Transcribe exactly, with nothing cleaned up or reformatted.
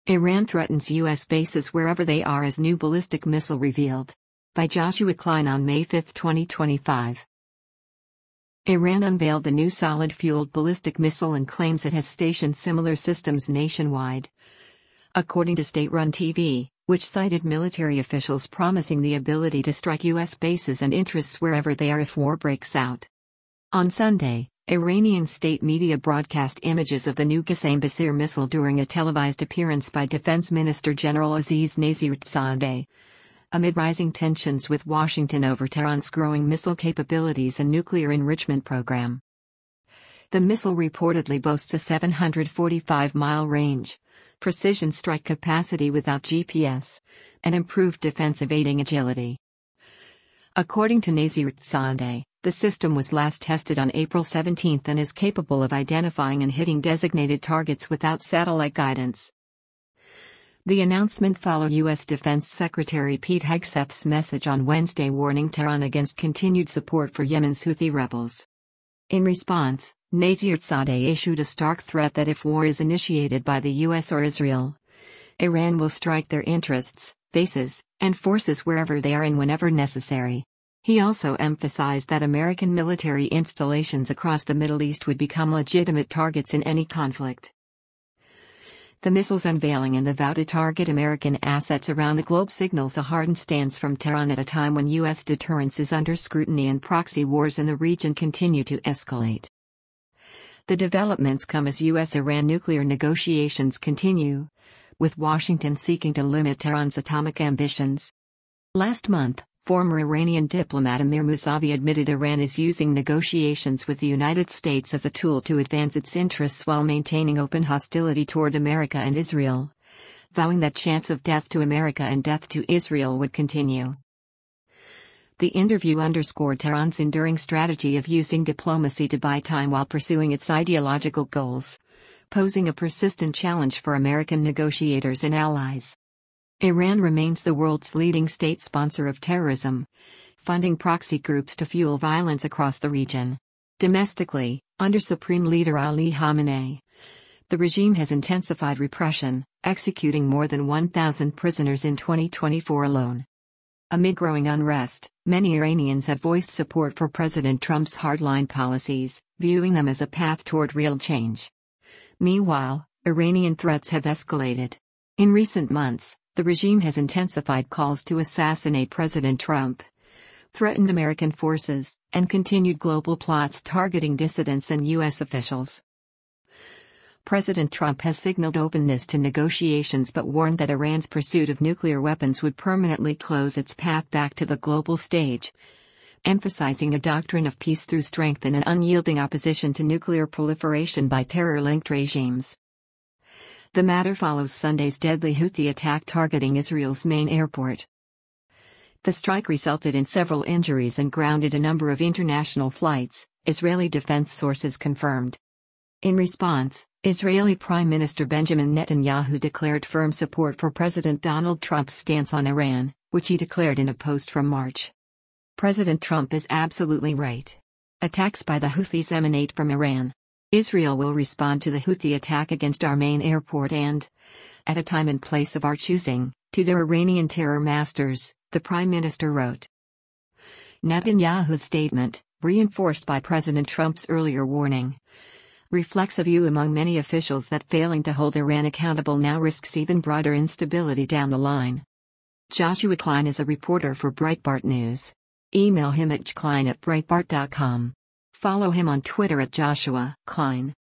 Iran threatens U S bases wherever they are as new ballistic missile revealed. By Joshua Klein on May fifth, twenty twenty-five. Iran unveiled the new solid-fueled ballistic missile and claims it has stationed similar systems nationwide. According to state-run T V, which cited military officials promising the ability to strike U S bases and interests wherever they are if war breaks out. On Sunday, Iranian state media broadcast images of the new Qasem-Basir missile during a televised appearance by Defense Minister General Aziz Nasiratsadeh. Amid rising tensions with Washington over Tehran's growing missile capabilities and nuclear enrichment program. The missile reportedly boasts a seven hundred forty-five mile range, precision strike capacity without G P S, and improved defensive aiding agility. According to Nasiratsadeh, the system was last tested on April seventeenth and is capable of identifying and hitting designated targets without satellite guidance. The announcement followed U S Defense Secretary Pete Hegseth's message on Wednesday warning Tehran against continued support for Yemen's Houthi rebels. In response, Nasiratsadeh issued a stark threat that if war is initiated by the U S or Israel, Iran will strike their interests, bases, and forces wherever they are and whenever necessary. He also emphasized that American military installations across the Middle East would become legitimate targets in any conflict. The missile's unveiling and the vow to target American assets around the globe signals a hardened stance from Tehran at a time when U S deterrence is under scrutiny and proxy wars in the region continue to escalate. The developments come as U S-Iran nuclear negotiations continue, with Washington seeking to limit Tehran's atomic ambitions. Last month, former Iranian diplomat Amir Mousavi admitted Iran is using negotiations with the United States as a tool to advance its interests while maintaining open hostility toward America and Israel, vowing that chance of death to America and death to Israel would continue. The interview underscored Tehran's enduring strategy of using diplomacy to buy time while pursuing its ideological goals, posing a persistent challenge for American negotiators and allies. Iran remains the world's leading state sponsor of terrorism, funding proxy groups to fuel violence across the region. Domestically, under Supreme Leader Ali Khamenei, the regime has intensified repression, executing more than one thousand prisoners in twenty twenty-four alone. Amid growing unrest, many Iranians have voiced support for President Trump's hardline policies, viewing them as a path toward real change. Meanwhile, Iranian threats have escalated. In recent months, the regime has intensified calls to assassinate President Trump, threatened American forces, and continued global plots targeting dissidents and U S officials. President Trump has signaled openness to negotiations but warned that Iran's pursuit of nuclear weapons would permanently close its path back to the global stage, emphasizing a doctrine of peace through strength and an unyielding opposition to nuclear proliferation by terror-linked regimes. The matter follows Sunday's deadly Houthi attack targeting Israel's main airport. The strike resulted in several injuries and grounded a number of international flights, Israeli defense sources confirmed. In response, Israeli Prime Minister Benjamin Netanyahu declared firm support for President Donald Trump's stance on Iran, which he declared in a post from March. President Trump is absolutely right. Attacks by the Houthis emanate from Iran. Israel will respond to the Houthi attack against our main airport and, at a time and place of our choosing, to their Iranian terror masters, the Prime Minister wrote. Netanyahu's statement, reinforced by President Trump's earlier warning, reflects a view among many officials that failing to hold Iran accountable now risks even broader instability down the line. Joshua Klein is a reporter for Breitbart News. Email him at klein at breitbart dot com. Follow him on Twitter at Joshua Klein.